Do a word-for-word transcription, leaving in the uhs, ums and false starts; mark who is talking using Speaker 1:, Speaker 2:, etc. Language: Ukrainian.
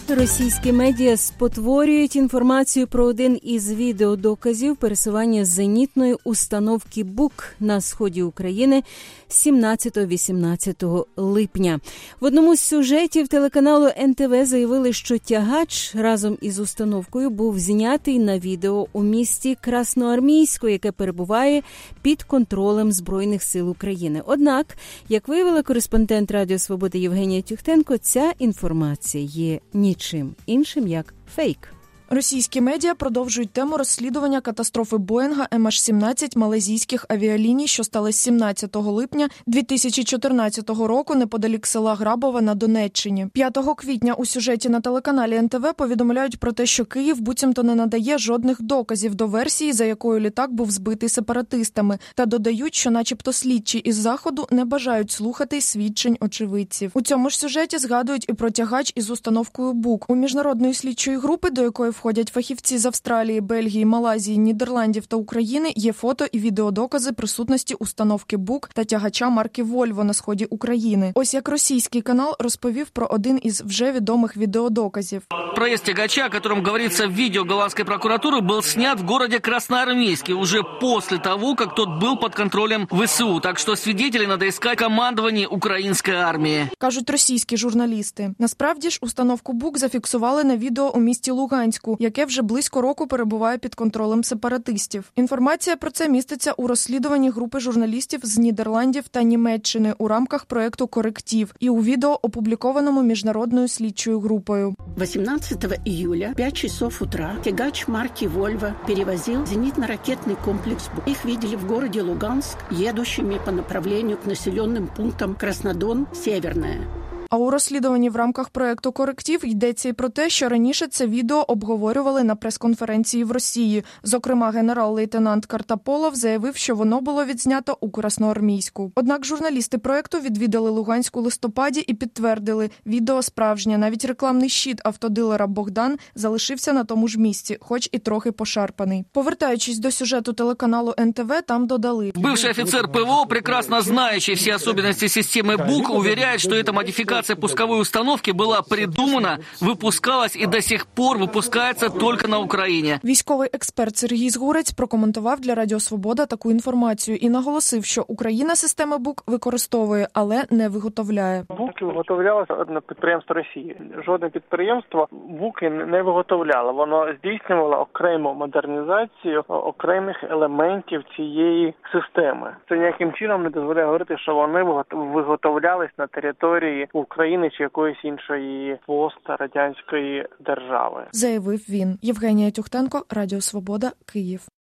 Speaker 1: Російські медіа спотворюють інформацію про один із відеодоказів пересування зенітної установки «Бук» на сході України сімнадцятого-вісімнадцятого липня. В одному з сюжетів телеканалу ен те ве заявили, що тягач разом із установкою був знятий на відео у місті Красноармійську, яке перебуває під контролем Збройних сил України. Однак, як виявила кореспондент Радіо Свобода Євгенія Тюхтенко, ця інформація є нічим іншим, як фейк.
Speaker 2: Російські медіа продовжують тему розслідування катастрофи Боїнга ем аш сімнадцять малайзійських авіаліній, що сталося сімнадцятого липня дві тисячі чотирнадцятого року неподалік села Грабове на Донеччині. п'ятого квітня у сюжеті на телеканалі ен те ве повідомляють про те, що Київ буцімто не надає жодних доказів до версії, за якою літак був збитий сепаратистами, та додають, що начебто слідчі із Заходу не бажають слухати свідчень очевидців. У цьому ж сюжеті згадують і про тягач із установкою «Бук». У міжнародної слідчої групи, до якої входять фахівці з Австралії, Бельгії, Малайзії, Нідерландів та України, є фото і відеодокази присутності установки «Бук» та тягача марки «Вольво» на сході України. Ось як російський канал розповів про один із вже відомих відеодоказів.
Speaker 3: Проезд тягача, о котором говорится в видео голландской прокуратуры, был снят в городе Красноармейске уже после того, как тот был под контролем вэ эс у. Так что свидетелей надо искать в командовании украинской армии.
Speaker 2: Кажуть російські журналісти. Насправді ж установку «Бук» зафіксували на відео у місті Луганську, яке вже близько року перебуває під контролем сепаратистів. Інформація про це міститься у розслідуванні групи журналістів з Нідерландів та Німеччини у рамках проєкту «Коректив» і у відео, опублікованому міжнародною слідчою групою.
Speaker 4: восемнадцатого июля в пять часов утра тягач марки «Вольво» перевозил зенитно-ракетный комплекс «Бук». Их видели в городе Луганск, едущими по направлению к населенным пунктам Краснодон, Северная.
Speaker 2: А у розслідуванні в рамках проєкту «Коректив» йдеться і про те, що раніше це відео обговорювали на прес-конференції в Росії. Зокрема, генерал-лейтенант Картаполов заявив, що воно було відзнято у Красноармійську. Однак журналісти проєкту відвідали Луганськ у листопаді і підтвердили – відео справжнє. Навіть рекламний щит автодилера «Богдан» залишився на тому ж місці, хоч і трохи пошарпаний. Повертаючись до сюжету телеканалу ен те ве, там додали.
Speaker 3: Бывший офицер пе вэ о, прекрасно знающий все особенности системы «Бук», уверяет, что эта модификация пусковой установки была придумана, выпускалась и до сих пор выпускается только на Україні.
Speaker 2: Військовий експерт Сергій Згурець прокоментував для Радіо Свобода таку інформацію і наголосив, що Україна системи «Бук» використовує, але не виготовляє.
Speaker 5: «Буки» виготовлялося одне підприємство Росії. Жодне підприємство «Буки» не виготовляло. Воно здійснювало окрему модернізацію окремих елементів цієї системи. Це ніяким чином не дозволяє говорити, що вони виготовлялись на території України чи якоїсь іншої пострадянської держави.
Speaker 2: Заявив він. Євгенія Тюхтенко, Радіо Свобода, Київ.